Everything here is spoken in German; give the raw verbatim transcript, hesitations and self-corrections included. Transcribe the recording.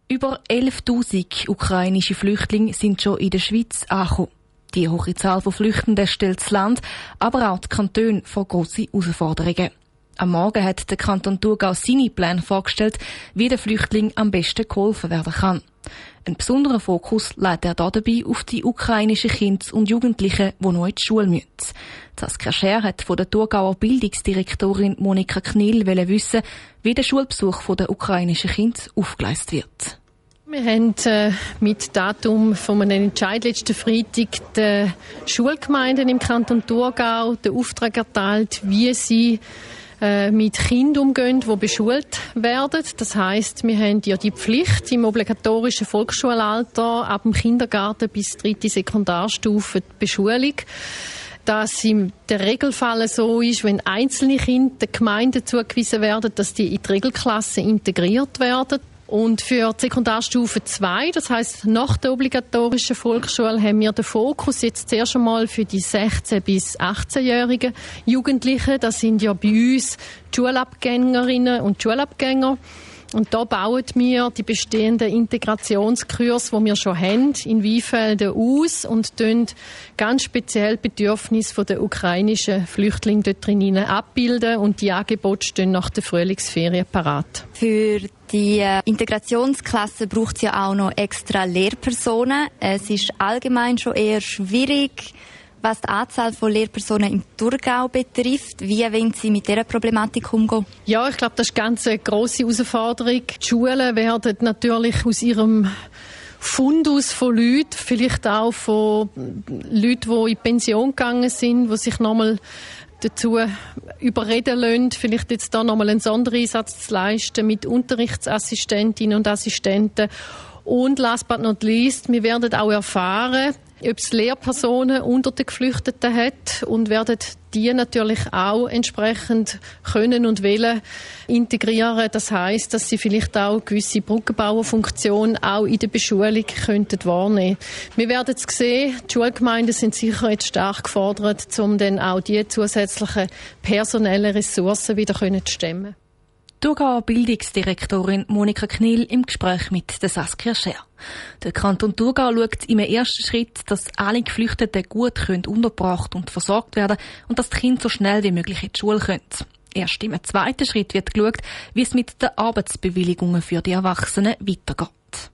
Über elftausend ukrainische Flüchtlinge sind schon in der Schweiz angekommen. Die hohe Zahl von Flüchtenden stellt das Land, aber auch die Kantone vor grosse Herausforderungen. Am Morgen hat der Kanton Thurgau seine Pläne vorgestellt, wie den Flüchtlingen am besten geholfen werden kann. Einen besonderen Fokus legt er dabei auf die ukrainischen Kinder und Jugendlichen, die noch in die Schule müssen. Saskia Scher hat von der Thurgauer Bildungsdirektorin Monika Knill wissen, wie der Schulbesuch der ukrainischen Kinder aufgeleistet wird. Wir haben äh, mit Datum von einem Entscheid letzten Freitag den Schulgemeinden im Kanton Thurgau den Auftrag erteilt, wie sie äh, mit Kindern umgehen, die beschult werden. Das heisst, wir haben ja die Pflicht im obligatorischen Volksschulalter ab dem Kindergarten bis dritte Sekundarstufe die Beschulung. Dass im der Regelfall so ist, wenn einzelne Kinder der Gemeinde zugewiesen werden, dass die in die Regelklasse integriert werden. Und für die Sekundarstufe zwei, das heisst nach der obligatorischen Volksschule, haben wir den Fokus jetzt zuerst einmal für die sechzehn- bis achtzehnjährigen Jugendlichen. Das sind ja bei uns die Schulabgängerinnen und Schulabgänger. Und da bauen wir die bestehenden Integrationskurse, die wir schon haben, in Weinfelden aus und tun ganz speziell die Bedürfnisse der ukrainischen Flüchtlinge dort drin abbilden und die Angebote stehen nach der Frühlingsferien parat. Für die äh, Integrationsklasse braucht es ja auch noch extra Lehrpersonen. Es ist allgemein schon eher schwierig, was die Anzahl von Lehrpersonen im Thurgau betrifft. Wie wollen Sie mit dieser Problematik umgehen? Ja, ich glaube, das ist eine ganz grosse Herausforderung. Die Schulen werden natürlich aus ihrem Fundus von Leuten, vielleicht auch von Leuten, die in Pension gegangen sind, die sich nochmal dazu überreden lassen, vielleicht jetzt da nochmal einen Sondereinsatz zu leisten mit Unterrichtsassistentinnen und Assistenten. Und last but not least, wir werden auch erfahren, ob es Lehrpersonen unter den Geflüchteten hat und werden die natürlich auch entsprechend können und wollen integrieren. Das heisst, dass sie vielleicht auch gewisse Brückenbauerfunktion auch in der Beschulung könnten wahrnehmen. Wir werden es sehen. Die Schulgemeinden sind sicher jetzt stark gefordert, um dann auch die zusätzlichen personellen Ressourcen wieder zu stemmen. Thurgauer Bildungsdirektorin Monika Knill im Gespräch mit der Saskia Scher. Der Kanton Thurgau schaut im ersten Schritt, dass alle Geflüchteten gut können untergebracht und versorgt werden und dass die Kinder so schnell wie möglich in die Schule können. Erst im zweiten Schritt wird geschaut, wie es mit den Arbeitsbewilligungen für die Erwachsenen weitergeht.